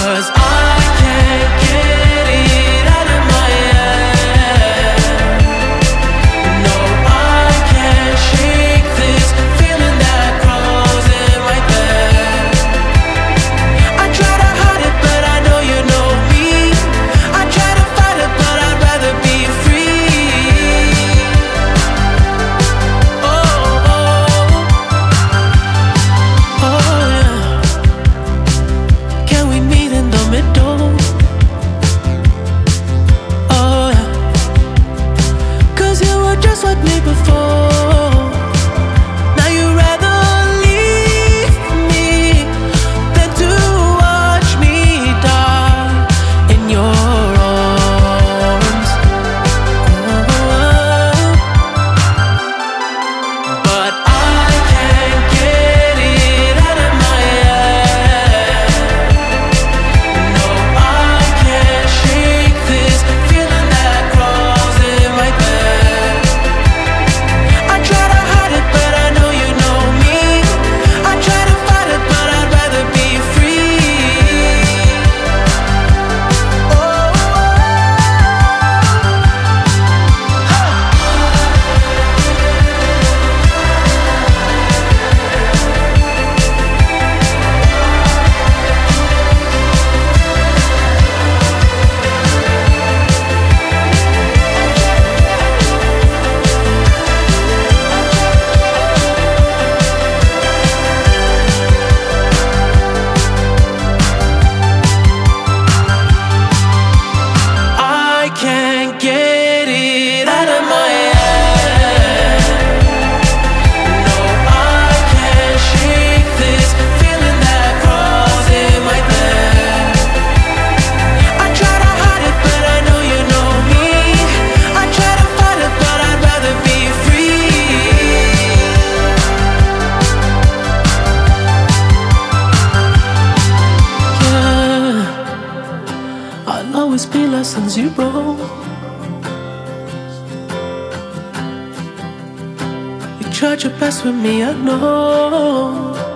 'cause I can't get it out of my head. No, I can't shake this feeling that crawls in my bed. I try to hide it, but I know you know me. I try to fight it, but I'd rather be free. Oh, oh, oh yeah. Can we meet in the middle? Oh yeah. 'Cause you were just like me before. Now you'd rather leave me than to watch me die in your arms. Oh. But I can't get it out of my head. No, I can't shake this feeling that crawls in my bed. I try to hide it, but I know you know me. I try to fight it, but I'd rather be free. Oh, I can't get it out of my head. No, I can't shake this feeling that crawls in my bed. I try to hide it, but I know you know me. I try to fight it, but I'd rather be free. Yeah, I'll always be less than zero. You tried your best with me, I know.